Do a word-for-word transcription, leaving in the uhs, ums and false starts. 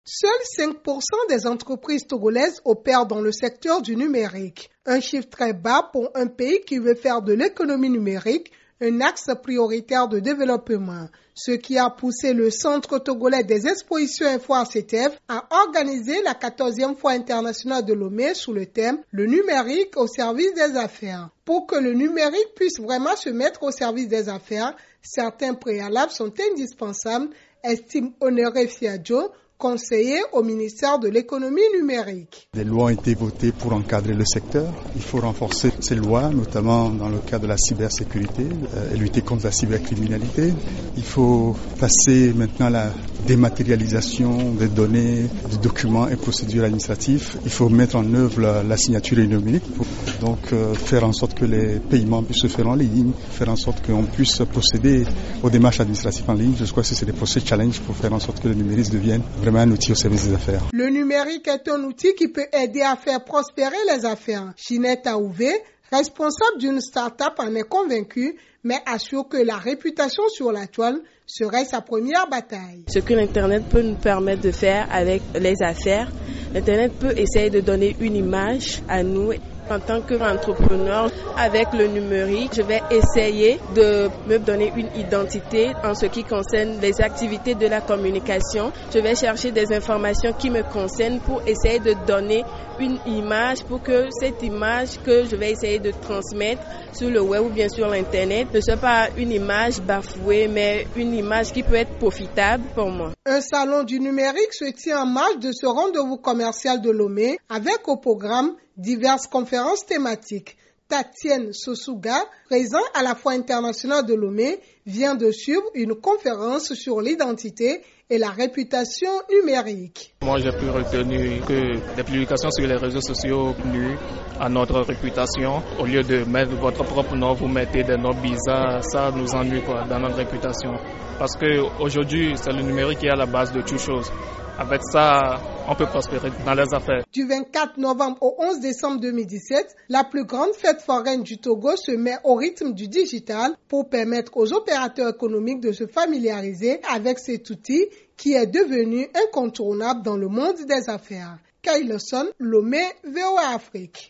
Seuls cinq pour cent des entreprises togolaises opèrent dans le secteur du numérique. Un chiffre très bas pour un pays qui veut faire de l'économie numérique un axe prioritaire de développement. Ce qui a poussé le Centre togolais des expositions Info A C T F à organiser la quatorzième Foire internationale de Lomé sous le thème « Le numérique au service des affaires ». Pour que le numérique puisse vraiment se mettre au service des affaires, certains préalables sont indispensables, estime Honoré Fiadjo, conseiller au ministère de l'économie numérique. Des lois ont été votées pour encadrer le secteur. Il faut renforcer ces lois, notamment dans le cadre de la cybersécurité euh, et lutter contre la cybercriminalité. Il faut passer maintenant à la dématérialisation des données, des documents et procédures administratives. Il faut mettre en œuvre la, la signature numérique pour donc euh, faire en sorte que les paiements puissent se faire en ligne, faire en sorte qu'on puisse procéder aux démarches administratives en ligne. Je crois que c'est des procès challenge pour faire en sorte que le numérique devienne vraiment un outil au service des affaires. Le numérique est un outil qui peut aider à faire prospérer les affaires. Ginette Aouvé, responsable d'une start-up, en est convaincue, mais assure que la réputation sur la toile serait sa première bataille. Ce que l'Internet peut nous permettre de faire avec les affaires, l'Internet peut essayer de donner une image à nous. En tant qu'entrepreneur, avec le numérique, je vais essayer de me donner une identité en ce qui concerne les activités de la communication. Je vais chercher des informations qui me concernent pour essayer de donner une image pour que cette image que je vais essayer de transmettre sur le web ou bien sur l'Internet ne soit pas une image bafouée, mais une image qui peut être profitable pour moi. Un salon du numérique se tient en marge de ce rendez-vous commercial de Lomé avec au programme diverses conférences thématiques. Tatienne Sosuga, présent à la Foire internationale de Lomé, vient de suivre une conférence sur l'identité et la réputation numérique. Moi, j'ai pu retenir que des publications sur les réseaux sociaux nuisent à notre réputation. Au lieu de mettre votre propre nom, vous mettez des noms bizarres. Ça nous ennuie quoi, dans notre réputation. Parce qu'aujourd'hui, c'est le numérique qui est à la base de toutes choses. Avec ça, on peut prospérer dans les affaires. Du vingt-quatre novembre au onze décembre deux mille dix-sept, la plus grande fête foraine du Togo se met au rythme du digital pour permettre aux opérateurs économiques de se familiariser avec cet outil qui est devenu incontournable dans le monde des affaires. Kyle Lawson, Lomé, V O A Afrique.